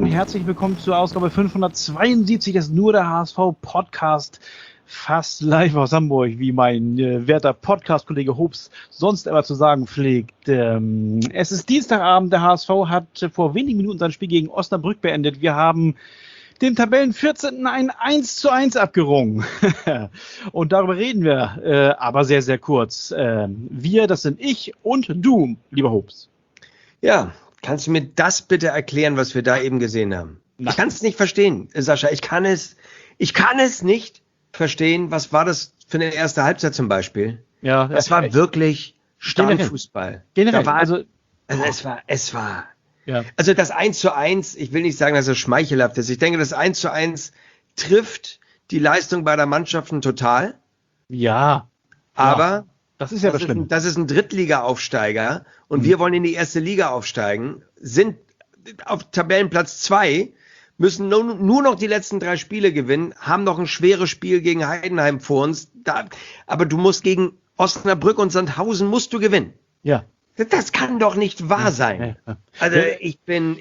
herzlich willkommen zur Ausgabe 572 des Nur der HSV Podcast, fast live aus Hamburg, wie mein werter Podcast-Kollege Hobbs sonst immer zu sagen pflegt. Es ist Dienstagabend, der HSV hat vor wenigen Minuten sein Spiel gegen Osnabrück beendet. Wir haben dem Tabellen 14. ein 1:1 abgerungen. Und darüber reden wir, aber sehr, sehr kurz. Wir, das sind ich und du, lieber Hobbs. Ja, kannst du mir das bitte erklären, was wir da eben gesehen haben? Nein. Ich kann es nicht verstehen, Sascha. Ich kann es nicht verstehen. Was war das für eine erste Halbzeit zum Beispiel? Ja, das war wirklich Stammfußball. Generell, es war. Ja. Also das 1:1, ich will nicht sagen, dass es schmeichelhaft ist. Ich denke, das 1:1 trifft die Leistung beider Mannschaften total. Ja. Aber das ist ja das Schlimme. Das ist ein Drittliga-Aufsteiger und wir wollen in die erste Liga aufsteigen, sind auf Tabellenplatz 2, müssen nur noch die letzten 3 Spiele gewinnen, haben noch ein schweres Spiel gegen Heidenheim vor uns. Aber du musst gegen Osnabrück und Sandhausen musst du gewinnen. Ja. Das kann doch nicht wahr sein. Ja. Also ich bin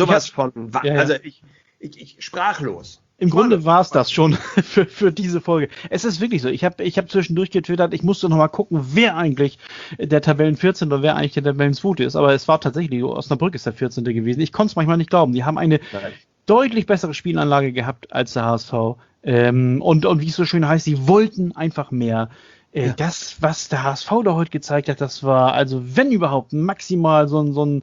sprachlos. Im Grunde war es das schon für diese Folge. Es ist wirklich so. Ich hab zwischendurch getwittert, ich musste noch mal gucken, wer eigentlich der Tabellen 14. oder wer eigentlich der Tabellen 2. ist. Aber es war tatsächlich, Osnabrück ist der 14. gewesen. Ich konnte es manchmal nicht glauben. Die haben eine deutlich bessere Spielanlage gehabt als der HSV. Und wie es so schön heißt, sie wollten einfach mehr. Das, was der HSV da heute gezeigt hat, das war, also wenn überhaupt, maximal so ein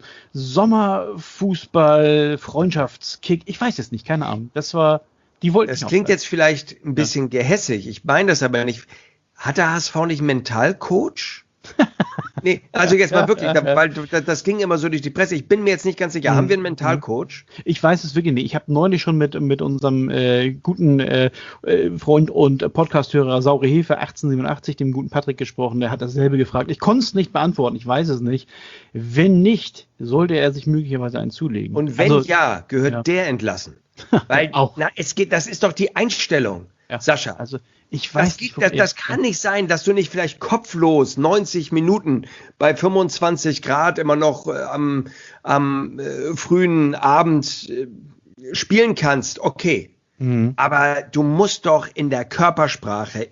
Sommerfußball-Freundschaftskick. Ich weiß es nicht, keine Ahnung. Das klingt jetzt vielleicht ein bisschen gehässig. Ich meine das aber nicht. Hat der HSV nicht einen Mentalcoach? Nee, also jetzt mal wirklich, weil das ging immer so durch die Presse. Ich bin mir jetzt nicht ganz sicher. Haben wir einen Mentalcoach? Ich weiß es wirklich nicht. Ich habe neulich schon mit unserem guten Freund und Podcasthörer Saure Hefe 1887, dem guten Patrick, gesprochen. Der hat dasselbe gefragt. Ich konnte es nicht beantworten. Ich weiß es nicht. Wenn nicht, sollte er sich möglicherweise einen zulegen. Und wenn gehört der entlassen. Weil das ist doch die Einstellung, Sascha. Also ich weiß das kann nicht sein, dass du nicht vielleicht kopflos 90 Minuten bei 25 Grad immer noch am frühen Abend spielen kannst. Okay, aber du musst doch in der Körpersprache,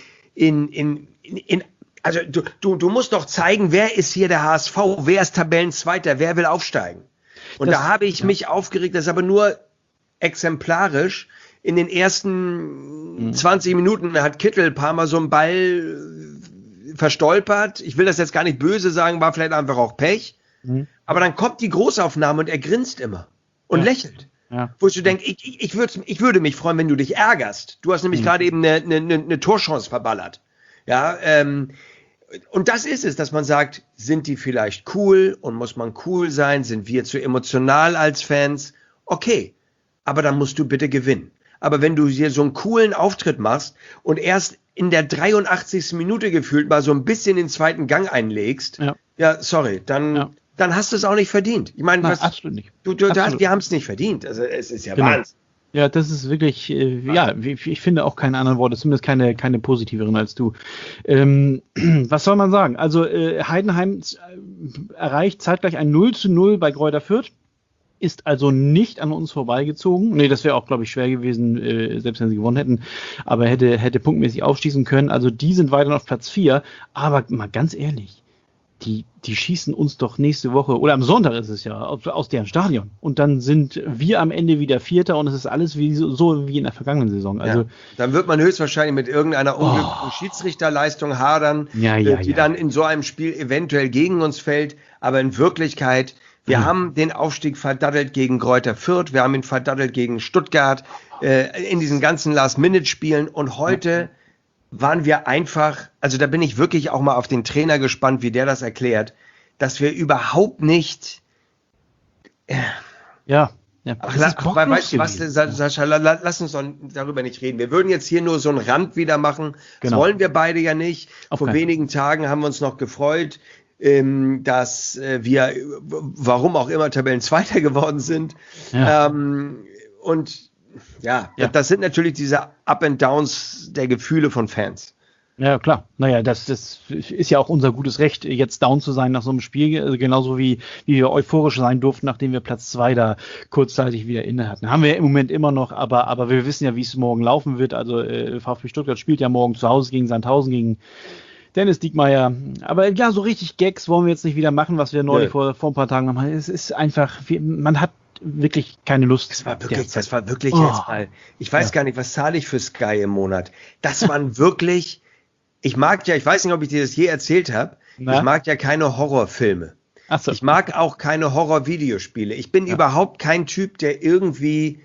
also du musst doch zeigen, wer ist hier der HSV, wer ist Tabellenzweiter, wer will aufsteigen. Und da habe ich mich aufgeregt, das ist aber nur exemplarisch. In den ersten 20 Minuten hat Kittel ein paar Mal so einen Ball verstolpert. Ich will das jetzt gar nicht böse sagen, war vielleicht einfach auch Pech. Aber dann kommt die Großaufnahme und er grinst immer und lächelt. Ja. Wo ich so denke, ich würde mich freuen, wenn du dich ärgerst. Du hast nämlich gerade eben eine Torchance verballert. Ja, und das ist es, dass man sagt, sind die vielleicht cool und muss man cool sein? Sind wir zu emotional als Fans? Okay, aber dann musst du bitte gewinnen. Aber wenn du hier so einen coolen Auftritt machst und erst in der 83. Minute gefühlt mal so ein bisschen den zweiten Gang einlegst, dann hast du es auch nicht verdient. Ich meine, absolut nicht. Wir haben es nicht verdient. Also es ist ja Wahnsinn. Ja, das ist wirklich, ich finde auch keine anderen Worte, zumindest keine positiveren als du. Was soll man sagen? Also Heidenheim erreicht zeitgleich ein 0:0 bei Greuther Fürth. Ist also nicht an uns vorbeigezogen. Nee, das wäre auch, glaube ich, schwer gewesen, selbst wenn sie gewonnen hätten. Aber hätte punktmäßig aufschließen können. Also die sind weiter auf Platz 4. Aber mal ganz ehrlich, die schießen uns doch nächste Woche, oder am Sonntag ist es ja, aus deren Stadion. Und dann sind wir am Ende wieder Vierter und es ist alles so wie in der vergangenen Saison. Also dann wird man höchstwahrscheinlich mit irgendeiner unglücklichen Schiedsrichterleistung hadern, die dann in so einem Spiel eventuell gegen uns fällt. Aber in Wirklichkeit, wir haben den Aufstieg verdattelt gegen Greuther Fürth, wir haben ihn verdattelt gegen Stuttgart, in diesen ganzen Last-Minute-Spielen und heute waren wir einfach, also da bin ich wirklich auch mal auf den Trainer gespannt, wie der das erklärt, dass wir überhaupt nicht weißt du was, Sascha, lass uns doch darüber nicht reden. Wir würden jetzt hier nur so einen Rand wieder machen, das wollen wir beide ja nicht. Vor wenigen Tagen haben wir uns noch gefreut, dass wir, warum auch immer, Tabellenzweiter geworden sind. Ja. Das sind natürlich diese Up and Downs der Gefühle von Fans. Ja, klar. Naja, das ist ja auch unser gutes Recht, jetzt down zu sein nach so einem Spiel, genauso wie wir euphorisch sein durften, nachdem wir Platz 2 da kurzzeitig wieder inne hatten. Haben wir ja im Moment immer noch, aber wir wissen ja, wie es morgen laufen wird. Also VfB Stuttgart spielt ja morgen zu Hause gegen Sandhausen, gegen Dennis Diekmeyer. Aber ja, so richtig Gags wollen wir jetzt nicht wieder machen, was wir neulich vor ein paar Tagen haben. Es ist einfach, man hat wirklich keine Lust. Das war wirklich jetzt mal, ich weiß gar nicht, was zahle ich für Sky im Monat? Das waren wirklich, ich weiß nicht, ob ich dir das je erzählt habe, ich mag ja keine Horrorfilme. Ach so. Ich mag auch keine Horror-Videospiele. Ich bin überhaupt kein Typ, der irgendwie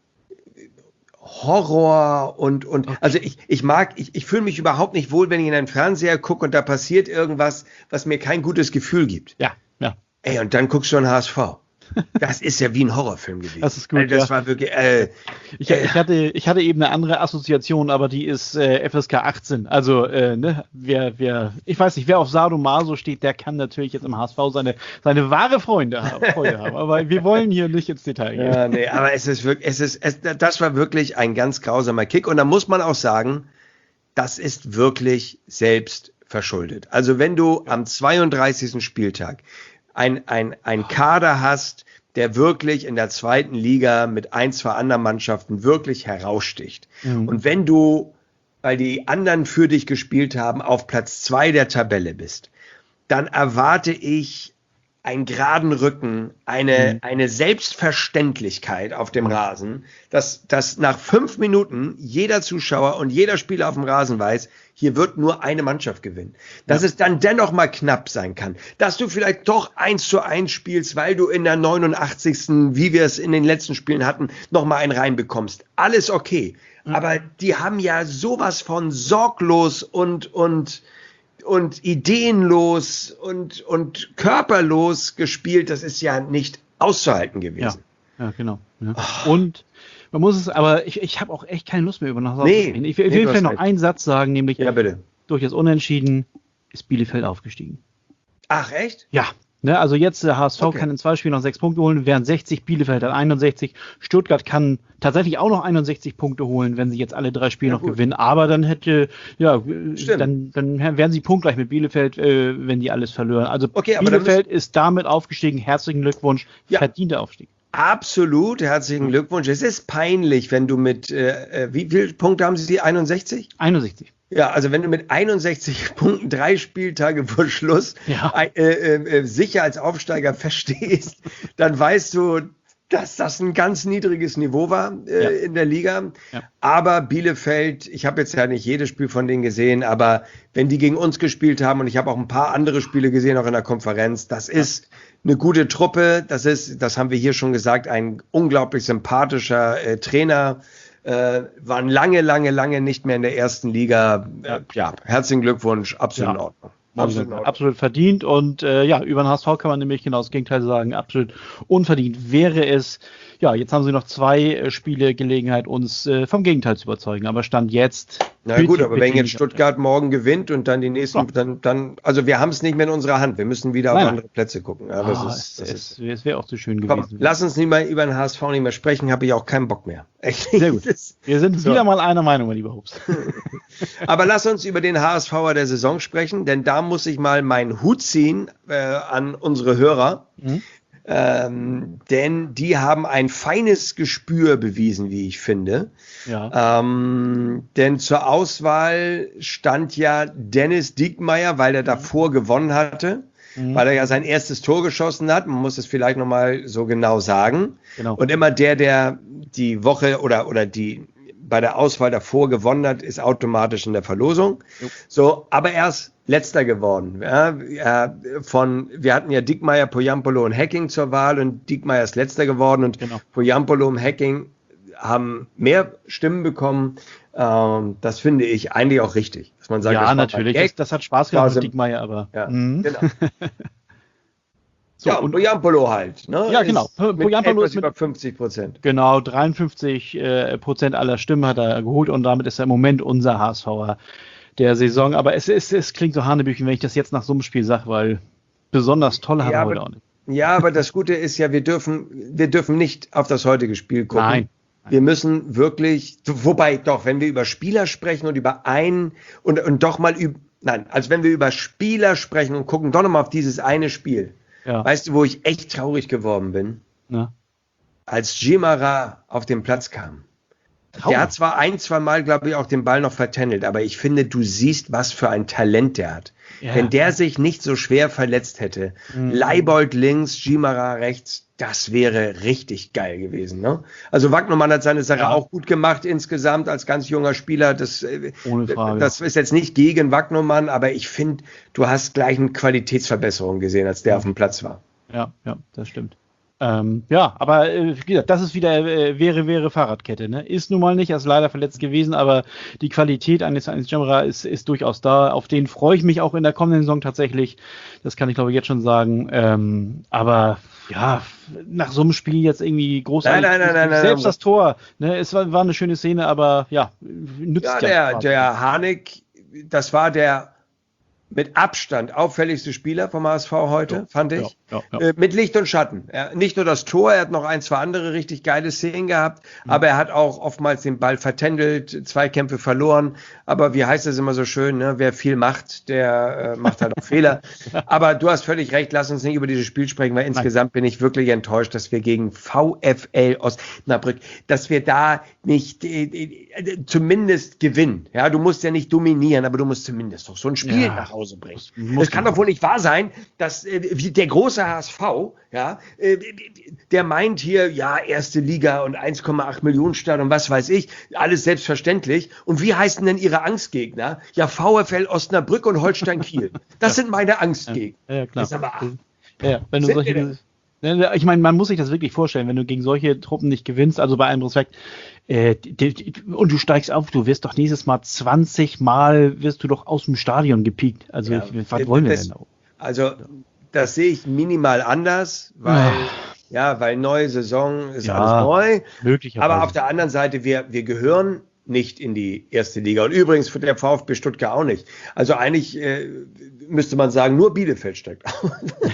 Horror und okay. Also ich fühle mich überhaupt nicht wohl, wenn ich in einen Fernseher gucke und da passiert irgendwas, was mir kein gutes Gefühl gibt. Ja. Ey, und dann guckst du einen HSV. Das ist ja wie ein Horrorfilm gewesen. Das ist gut. Das war wirklich. Ich hatte eben eine andere Assoziation, aber die ist FSK 18. Also, ich weiß nicht, wer auf Sadomaso steht, der kann natürlich jetzt im HSV seine wahre Freude haben. Aber wir wollen hier nicht ins Detail gehen. Ja, nee, aber das war wirklich ein ganz grausamer Kick. Und da muss man auch sagen, das ist wirklich selbst verschuldet. Also, wenn du am 32. Spieltag ein Kader hast, der wirklich in der zweiten Liga mit 2 anderen Mannschaften wirklich heraussticht. Mhm. Und wenn du, weil die anderen für dich gespielt haben, auf Platz 2 der Tabelle bist, dann erwarte ich einen geraden Rücken, eine Selbstverständlichkeit auf dem Rasen, dass nach 5 Minuten jeder Zuschauer und jeder Spieler auf dem Rasen weiß, hier wird nur eine Mannschaft gewinnen. Dass es dann dennoch mal knapp sein kann. Dass du vielleicht doch 1:1 spielst, weil du in der 89., wie wir es in den letzten Spielen hatten, nochmal einen reinbekommst. Alles okay. Aber die haben ja sowas von sorglos und ideenlos und körperlos gespielt. Das ist ja nicht auszuhalten gewesen. Ja, genau. Ja. Und man muss es, aber ich habe auch echt keine Lust mehr über nach Hause zu reden. Ich will vielleicht noch einen Satz sagen, nämlich durch das Unentschieden ist Bielefeld aufgestiegen. Ach, echt? Ja. Ne, also jetzt der HSV kann in 2 Spielen noch 6 Punkte holen, während 60, Bielefeld hat 61. Stuttgart kann tatsächlich auch noch 61 Punkte holen, wenn sie jetzt alle 3 Spiele noch gewinnen. Aber dann dann wären sie punktgleich mit Bielefeld, wenn die alles verlieren. Also Bielefeld ist damit aufgestiegen. Herzlichen Glückwunsch. Verdienter Aufstieg. Absolut, herzlichen Glückwunsch. Es ist peinlich, wenn du mit, wie viele Punkte haben sie? 61? 61. Ja, also wenn du mit 61 Punkten 3 Spieltage vor Schluss sicher als Aufsteiger feststehst, dann weißt du, dass das ein ganz niedriges Niveau war in der Liga. Ja. Aber Bielefeld, ich habe jetzt ja nicht jedes Spiel von denen gesehen, aber wenn die gegen uns gespielt haben und ich habe auch ein paar andere Spiele gesehen, auch in der Konferenz, das ist eine gute Truppe, das haben wir hier schon gesagt, ein unglaublich sympathischer Trainer, waren lange nicht mehr in der ersten Liga. Herzlichen Glückwunsch, absolut in Ordnung. Absolut verdient und über den HSV kann man nämlich genau das Gegenteil sagen, absolut unverdient wäre es. Ja, jetzt haben sie noch 2 Spiele Gelegenheit, uns vom Gegenteil zu überzeugen, aber Stand jetzt. Na gut, aber wenn jetzt Stuttgart morgen gewinnt und dann die nächsten, dann also wir haben es nicht mehr in unserer Hand, wir müssen wieder auf andere Plätze gucken. Ja, es wäre auch zu schön gewesen. Komm, lass uns nicht mal über den HSV nicht mehr sprechen, habe ich auch keinen Bock mehr. Echt. Sehr gut. Wir sind wieder mal einer Meinung, mein lieber Hubs. Aber lass uns über den HSVer der Saison sprechen, denn da muss ich mal meinen Hut ziehen an unsere Hörer. Mhm. Denn die haben ein feines Gespür bewiesen, wie ich finde. Ja. Denn zur Auswahl stand ja Dennis Diekmeyer, weil er davor gewonnen hatte, weil er ja sein erstes Tor geschossen hat. Man muss es vielleicht nochmal so genau sagen. Genau. Und immer der die Woche oder die bei der Auswahl davor gewonnen hat, ist automatisch in der Verlosung. So, aber er ist Letzter geworden. Ja, wir hatten ja Diekmeyer, Poyampolo und Hacking zur Wahl und Diekmeyer ist Letzter geworden und Poyampolo und Hacking haben mehr Stimmen bekommen. Das finde ich eigentlich auch richtig, dass man sagt, ja, natürlich. Das hat Spaß gemacht mit Diekmeyer, aber genau. So, und Poyampolo halt. Ne? Ja, genau. Poyampolo ist mit über 50%. Genau, 53% aller Stimmen hat er geholt und damit ist er im Moment unser HSVer der Saison. Aber es klingt so hanebüchen, wenn ich das jetzt nach so einem Spiel sage, weil besonders toll haben wir heute auch nicht. Ja, aber das Gute ist ja, wir dürfen nicht auf das heutige Spiel gucken. Nein. Wir müssen wirklich, wobei doch, wenn wir über Spieler sprechen und über und doch mal also wenn wir über Spieler sprechen und gucken doch nochmal auf dieses eine Spiel. Ja. Weißt du, wo ich echt traurig geworden bin? Ja. Als Guimaraes auf den Platz kam. Der hat zwar 2 Mal, glaube ich, auch den Ball noch vertändelt, aber ich finde, du siehst, was für ein Talent der hat. Ja. Wenn der sich nicht so schwer verletzt hätte, Leibold links, Guimaraes rechts, das wäre richtig geil gewesen. Ne? Also Wagnermann hat seine Sache auch gut gemacht insgesamt als ganz junger Spieler. Ohne Frage. Das ist jetzt nicht gegen Wagnermann, aber ich finde, du hast gleich eine Qualitätsverbesserung gesehen, als der auf dem Platz war. Ja, das stimmt. Aber wie gesagt, das ist wieder wäre Fahrradkette. Ne? Ist nun mal nicht, er ist leider verletzt gewesen, aber die Qualität eines Guimaraes ist durchaus da. Auf den freue ich mich auch in der kommenden Saison tatsächlich. Das kann ich, glaube ich, jetzt schon sagen. Aber ja, nach so einem Spiel jetzt irgendwie großartig. Nein. Selbst das Tor, ne? Es war eine schöne Szene, aber ja, nützt ja. Der Harnik, das war der mit Abstand auffälligste Spieler vom HSV heute, fand ich. Ja. Mit Licht und Schatten. Nicht nur das Tor, er hat noch 1, 2 andere richtig geile Szenen gehabt, aber er hat auch oftmals den Ball vertändelt, Zweikämpfe verloren. Aber wie heißt es immer so schön, ne? Wer viel macht, der macht halt auch Fehler. Aber du hast völlig recht, lass uns nicht über dieses Spiel sprechen, weil insgesamt bin ich wirklich enttäuscht, dass wir gegen VfL Osnabrück, dass wir da nicht zumindest gewinnen. Ja, du musst ja nicht dominieren, aber du musst zumindest doch so ein Spiel nach Hause bringen. Es kann doch wohl nicht wahr sein, dass der große HSV, der meint hier, erste Liga und 1,8 Millionen Stadt und was weiß ich, alles selbstverständlich. Und wie heißen denn ihre Angstgegner? Ja, VfL Osnabrück und Holstein Kiel. Das sind meine Angstgegner. Ja, klar. Das ist aber, wenn du solche... Ich meine, man muss sich das wirklich vorstellen, wenn du gegen solche Truppen nicht gewinnst, also bei allem Respekt, und du steigst auf, du wirst doch nächstes Mal 20 Mal wirst du doch aus dem Stadion gepiekt. Also was wollen wir denn da? Also das sehe ich minimal anders, weil neue Saison ist alles neu. Möglicherweise. Aber auf der anderen Seite, wir gehören nicht in die erste Liga. Und übrigens für der VfB Stuttgart auch nicht. Also eigentlich müsste man sagen, nur Bielefeld steigt auf.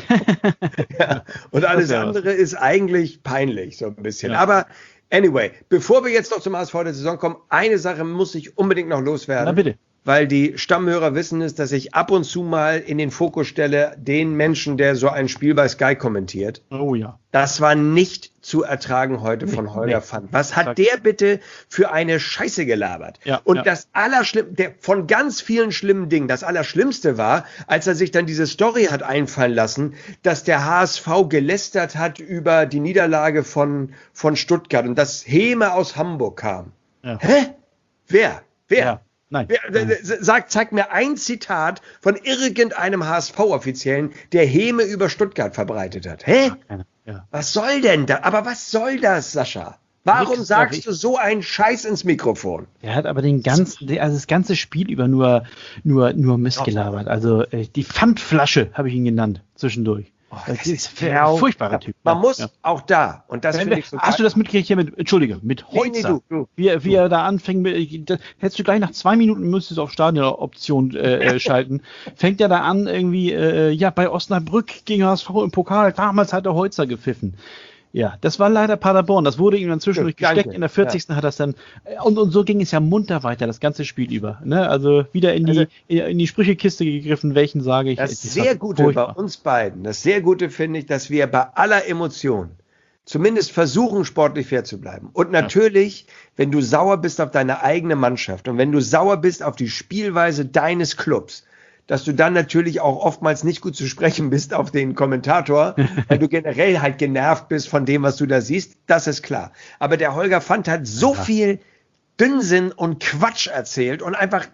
Und alles andere ist eigentlich peinlich, so ein bisschen. Ja. Aber anyway, bevor wir jetzt noch zum HSV der Saison kommen, eine Sache muss ich unbedingt noch loswerden. Na bitte. Weil die Stammhörer wissen es, dass ich ab und zu mal in den Fokus stelle, den Menschen, der so ein Spiel bei Sky kommentiert. Oh ja. Das war nicht zu ertragen heute von Holger Pfann. Was hat der bitte für eine Scheiße gelabert? Ja, und das Allerschlimmste, von ganz vielen schlimmen Dingen, das Allerschlimmste war, als er sich dann diese Story hat einfallen lassen, dass der HSV gelästert hat über die Niederlage von Stuttgart und dass Häme aus Hamburg kam. Ja. Hä? Wer? Ja. Nein. Zeig mir ein Zitat von irgendeinem HSV-Offiziellen, der Häme über Stuttgart verbreitet hat. Hä? Ja. Was soll denn da? Aber was soll das, Sascha? Warum sagst du so einen Scheiß ins Mikrofon? Er hat aber das ganze Spiel über nur Mist gelabert. Also die Pfandflasche habe ich ihn genannt zwischendurch. Das ist ein furchtbarer Typ. Man muss auch da, und das finde ich so hast du das mitgekriegt hier mit Holzer? Nee, wie er da anfängt, hättest du gleich nach 2 Minuten müsstest du auf Stadionoption schalten, fängt er da an irgendwie, bei Osnabrück gegen HSV im Pokal, damals hat der Holzer gepfiffen. Ja, das war leider Paderborn. Das wurde ihm dann zwischendurch gesteckt. In der 40. hat das dann. Und so ging es ja munter weiter, das ganze Spiel über. Ne? Also wieder in die Sprüchekiste gegriffen, welchen sage ich. Das sehr Gute bei uns beiden, das sehr Gute finde ich, dass wir bei aller Emotion zumindest versuchen, sportlich fair zu bleiben. Und natürlich, wenn du sauer bist auf deine eigene Mannschaft und wenn du sauer bist auf die Spielweise deines Clubs, dass du dann natürlich auch oftmals nicht gut zu sprechen bist auf den Kommentator, weil du generell halt genervt bist von dem, was du da siehst, das ist klar. Aber der Holger Pfann hat so viel Dünnsinn und Quatsch erzählt und einfach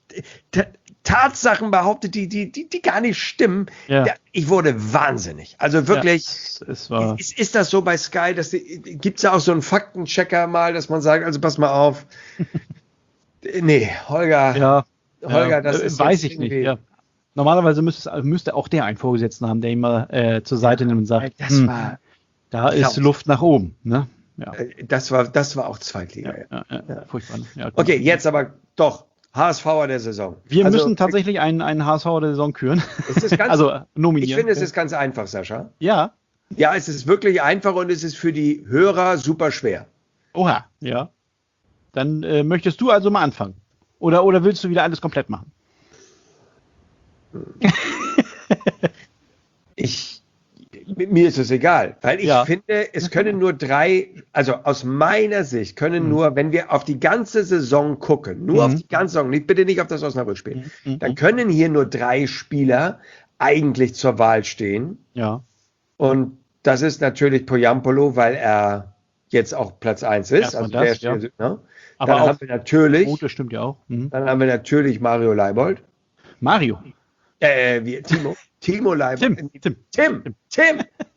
Tatsachen behauptet, die gar nicht stimmen. Ja. Ich wurde wahnsinnig. Also wirklich, ist das so bei Sky, gibt es ja auch so einen Faktenchecker mal, dass man sagt, also pass mal auf. Nee, Holger, das ist weiß ich nicht. Ja. Normalerweise müsste auch der einen Vorgesetzten haben, der ihn mal zur Seite nimmt und sagt, da ist Luft nach oben. Ne? Ja. Das war auch Zweitliga. Ja. Furchtbar. Ja, okay, jetzt aber doch HSVer der Saison. Wir müssen tatsächlich einen HSVer der Saison küren. Nominieren. Ich finde, es ist ganz einfach, Sascha. Ja. Ja, es ist wirklich einfach und es ist für die Hörer super schwer. Oha, ja. Dann möchtest du also mal anfangen. Oder willst du wieder alles komplett machen? Mir ist es egal, weil ich finde, es können nur drei, also aus meiner Sicht können nur, wenn wir auf die ganze Saison gucken, nur auf die ganze Saison, bitte nicht auf das Osnabrück-Spiel, dann können hier nur 3 Spieler eigentlich zur Wahl stehen. Ja. Und das ist natürlich Poyampolo, weil er jetzt auch Platz 1 ist. Also das, ne? Aber dann haben wir natürlich, Rote stimmt ja auch. Dann haben wir natürlich Mario Leibold. Mario. Timo Leibold. Tim.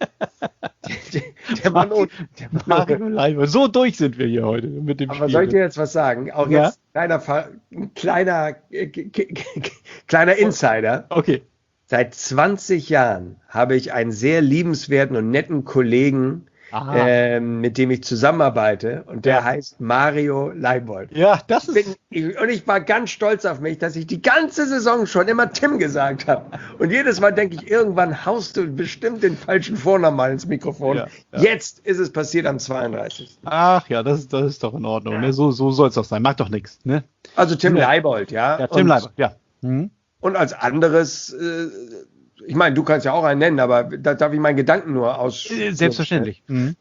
Der Mann Mario Leibold. So durch sind wir hier heute mit dem Aber Spiel. soll ich dir jetzt was sagen? Auch jetzt ein kleiner Insider. Okay. Seit 20 Jahren habe ich einen sehr liebenswerten und netten Kollegen, mit dem ich zusammenarbeite, und der heißt Mario Leibold. Ja, das ist... Und ich war ganz stolz auf mich, dass ich die ganze Saison schon immer Tim gesagt habe. Und jedes Mal denke ich, irgendwann haust du bestimmt den falschen Vornamen mal ins Mikrofon. Ja. Jetzt ist es passiert am 32. Ach ja, das ist doch in Ordnung. Ja. Ne? So soll es doch sein. Mag doch nichts. Ne? Also Tim Leibold, ja. Ja, Tim Leibold, ja. Und als anderes... ich meine, du kannst ja auch einen nennen, aber da darf ich meinen Gedanken nur aussprechen. Selbstverständlich.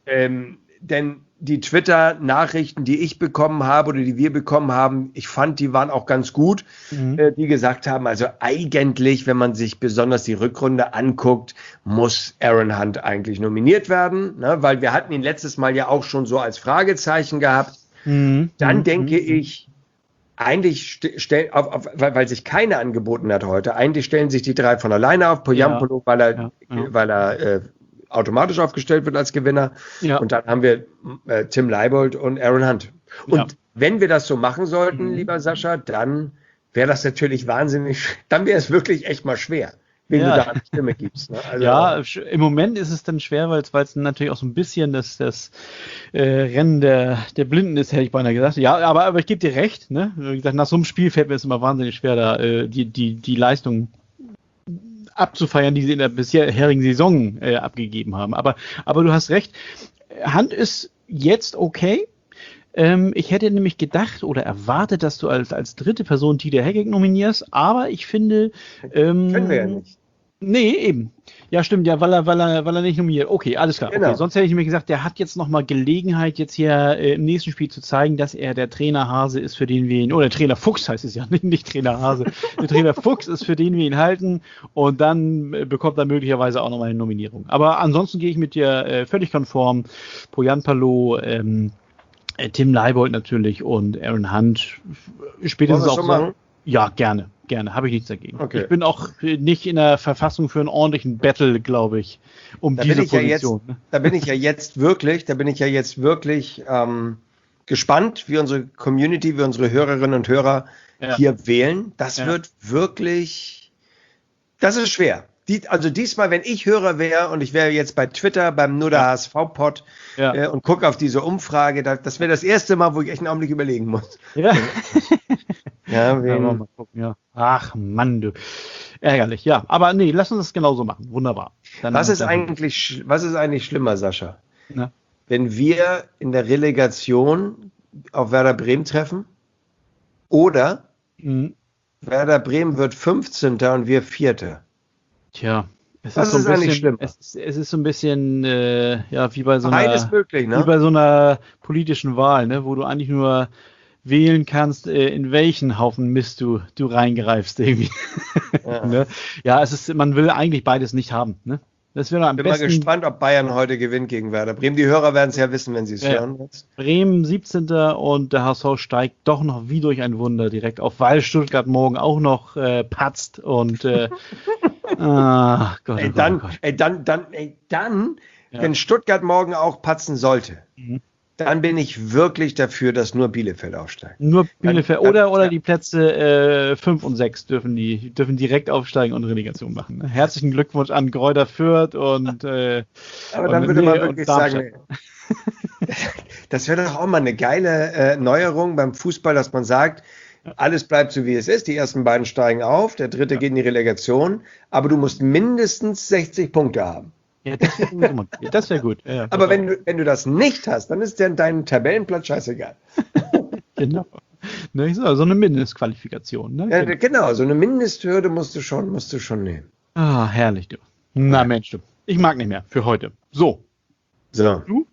Denn die Twitter-Nachrichten, die ich bekommen habe oder die wir bekommen haben, ich fand, die waren auch ganz gut, die gesagt haben, also eigentlich, wenn man sich besonders die Rückrunde anguckt, muss Aaron Hunt eigentlich nominiert werden, ne? Weil wir hatten ihn letztes Mal ja auch schon so als Fragezeichen gehabt. Dann denke ich, eigentlich weil sich keiner angeboten hat heute, eigentlich stellen sich die 3 von alleine auf. Poyampolo, weil er automatisch aufgestellt wird als Gewinner. Ja. Und dann haben wir Tim Leibold und Aaron Hunt. Und wenn wir das so machen sollten, lieber Sascha, dann wäre das natürlich wahnsinnig, dann wäre es wirklich echt mal schwer, wen du da an Stimme gibst. Ne? Also, ja, im Moment ist es dann schwer, weil es natürlich auch so ein bisschen das Rennen der Blinden ist, hätte ich beinahe gesagt. Ja, aber ich gebe dir recht. Ne? Wie gesagt, nach so einem Spiel fällt mir es immer wahnsinnig schwer, da die Leistung abzufeiern, die sie in der bisherigen Saison abgegeben haben. Aber du hast recht, Hunt ist jetzt okay. Ich hätte nämlich gedacht oder erwartet, dass du als dritte Person Dieter Hecking nominierst, aber ich finde... können wir ja nicht. Nee, eben. Ja, stimmt, ja, weil er nicht nominiert. Okay, alles klar. Genau. Okay, sonst hätte ich mir gesagt, der hat jetzt nochmal Gelegenheit, jetzt hier im nächsten Spiel zu zeigen, dass er der Trainer Hase ist, für den wir ihn, oder Trainer Fuchs heißt es ja, nicht Trainer Hase. Der Trainer Fuchs ist, für den wir ihn halten, und dann bekommt er möglicherweise auch nochmal eine Nominierung. Aber ansonsten gehe ich mit dir völlig konform. Poyampalo, Tim Leibold natürlich und Aaron Hunt. Spätestens auch so. Machen? Ja, gerne. Habe ich nichts dagegen. Okay. Ich bin auch nicht in der Verfassung für einen ordentlichen Battle, glaube ich, diese Position. Da bin ich ja jetzt wirklich gespannt, wie unsere Community, wie unsere Hörerinnen und Hörer hier wählen. Das wird wirklich, das ist schwer. Also diesmal, wenn ich Hörer wäre und ich wäre jetzt bei Twitter beim Nur der HSV-Pod und gucke auf diese Umfrage, das wäre das erste Mal, wo ich echt einen Augenblick überlegen muss. Ja. Mal gucken, ja. Ach Mann, du. Ärgerlich, ja. Aber nee, lass uns das genauso machen. Wunderbar. Was ist eigentlich schlimmer, Sascha? Na? Wenn wir in der Relegation auf Werder Bremen treffen oder Werder Bremen wird 15. und wir 4. Tja, es ist so ein bisschen schlimm. Es ist so ein bisschen wie bei so einer, möglich, ne? Wie bei so einer politischen Wahl, ne, wo du eigentlich nur wählen kannst, in welchen Haufen Mist du reingreifst irgendwie. Ja, ne? Ja, man will eigentlich beides nicht haben, ne? Das wäre am besten. Ich bin mal gespannt, ob Bayern heute gewinnt gegen Werder Bremen. Die Hörer werden es ja wissen, wenn sie es hören. Jetzt. Bremen 17. und der HSV steigt doch noch wie durch ein Wunder direkt auf, weil Stuttgart morgen auch noch patzt und Gott, wenn Stuttgart morgen auch patzen sollte, dann bin ich wirklich dafür, dass nur Bielefeld aufsteigt. Nur Bielefeld oder die Plätze 5 und 6 dürfen direkt aufsteigen und Relegation machen. Herzlichen Glückwunsch an Greuther Fürth und aber dann würde man wirklich sagen, das wäre doch auch mal eine geile Neuerung beim Fußball, dass man sagt, alles bleibt so wie es ist, die ersten beiden steigen auf, der dritte geht in die Relegation, aber du musst mindestens 60 Punkte haben. Ja, das wäre gut. Ja, aber wenn du das nicht hast, dann ist dein Tabellenplatz scheißegal. Genau. Ne, so eine Mindestqualifikation. Ne? Ja, genau, so eine Mindesthürde musst du schon nehmen. Ah, herrlich, du. Na Mensch, du. Ich mag nicht mehr für heute. So. Du?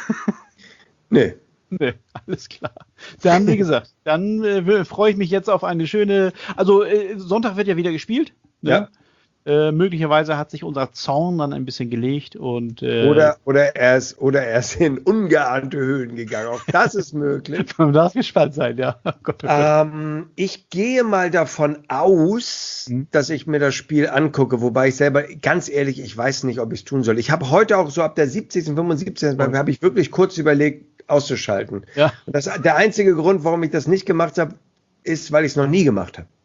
Nee. Nee, alles klar. Dann, wie gesagt, freue ich mich jetzt auf eine schöne. Also, Sonntag wird ja wieder gespielt. Ne? Ja. Möglicherweise hat sich unser Zaun dann ein bisschen gelegt und oder er ist in ungeahnte Höhen gegangen. Auch das ist möglich. Man darf gespannt sein, ja. Oh Gott, oh Gott. Ich gehe mal davon aus, dass ich mir das Spiel angucke, wobei ich selber, ganz ehrlich, ich weiß nicht, ob ich es tun soll. Ich habe heute auch so ab der 70., 75. habe ich wirklich kurz überlegt, auszuschalten. Ja. Und der einzige Grund, warum ich das nicht gemacht habe, ist, weil ich es noch nie gemacht habe.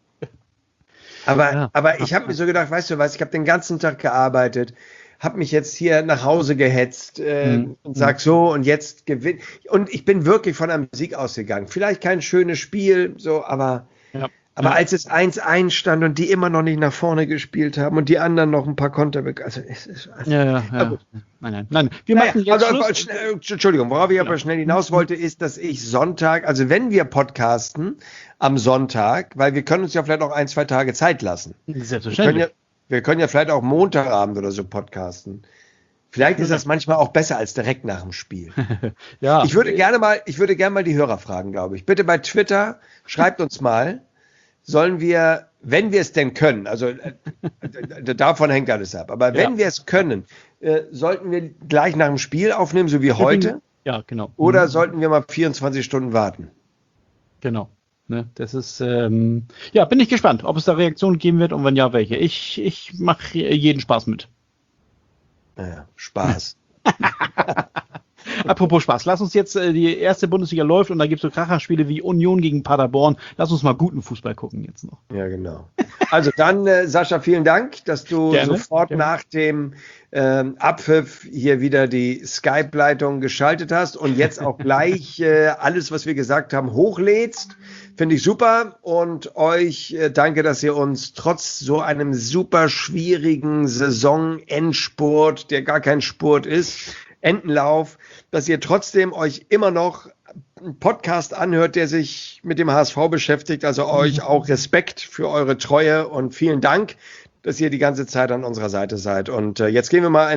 Aber ich habe mir so gedacht, weißt du was, ich habe den ganzen Tag gearbeitet, habe mich jetzt hier nach Hause gehetzt und sag so und jetzt gewinnt. Und ich bin wirklich von einem Sieg ausgegangen. Vielleicht kein schönes Spiel, so, aber als es 1-1 stand und die immer noch nicht nach vorne gespielt haben und die anderen noch ein paar Konter also es ist Nein. Wir machen jetzt Entschuldigung, worauf ich aber schnell hinaus wollte, ist, dass ich Sonntag, also wenn wir podcasten am Sonntag, weil wir können uns ja vielleicht auch 1-2 Tage Zeit lassen. Selbstverständlich. Wir können ja vielleicht auch Montagabend oder so podcasten. Vielleicht ist das manchmal auch besser als direkt nach dem Spiel. Ja. Ich würde gerne mal die Hörer fragen, glaube ich. Bitte bei Twitter, schreibt uns mal, sollen wir, wenn wir es denn können, also davon hängt alles ab, aber wenn wir es können, sollten wir gleich nach dem Spiel aufnehmen, so wie heute? Ja, genau. Oder sollten wir mal 24 Stunden warten? Genau. Ne, das ist, bin ich gespannt, ob es da Reaktionen geben wird und wenn ja, welche. Ich mache jeden Spaß mit. Ja, Spaß. Apropos Spaß, lass uns jetzt, die erste Bundesliga läuft und da gibt es so Kracherspiele wie Union gegen Paderborn. Lass uns mal guten Fußball gucken jetzt noch. Ja, genau. Also dann, Sascha, vielen Dank, dass du sofort nach dem Abpfiff hier wieder die Skype-Leitung geschaltet hast und jetzt auch gleich alles, was wir gesagt haben, hochlädst. Finde ich super und euch danke, dass ihr uns trotz so einem super schwierigen Saisonendspurt, der gar kein Spurt ist, Entenlauf, dass ihr trotzdem euch immer noch einen Podcast anhört, der sich mit dem HSV beschäftigt. Also euch auch Respekt für eure Treue und vielen Dank, dass ihr die ganze Zeit an unserer Seite seid. Und jetzt gehen wir mal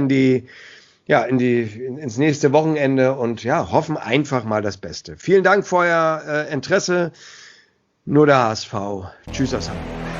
ins nächste Wochenende und hoffen einfach mal das Beste. Vielen Dank für euer Interesse. Nur der HSV. Tschüss aus Hamburg.